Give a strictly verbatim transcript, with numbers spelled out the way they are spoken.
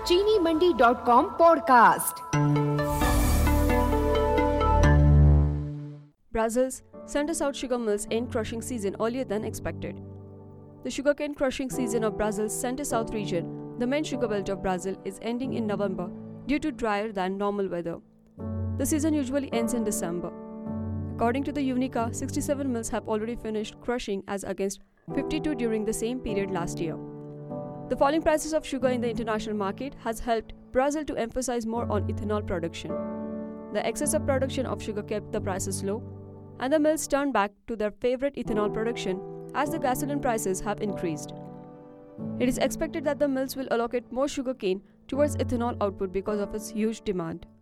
चीनी Mandi dot com podcast. Brazil's center-south sugar mills end crushing season earlier than expected. The sugarcane crushing season of Brazil's center-south region, the main sugar belt of Brazil, is ending in November due to drier than normal weather. The season usually ends in December. According to the Unica, sixty-seven mills have already finished crushing as against fifty-two during the same period last year. The falling prices of sugar in the international market has helped Brazil to emphasize more on ethanol production. The excess of production of sugar kept the prices low, and the mills turned back to their favorite ethanol production as the gasoline prices have increased. It is expected that the mills will allocate more sugarcane towards ethanol output because of its huge demand.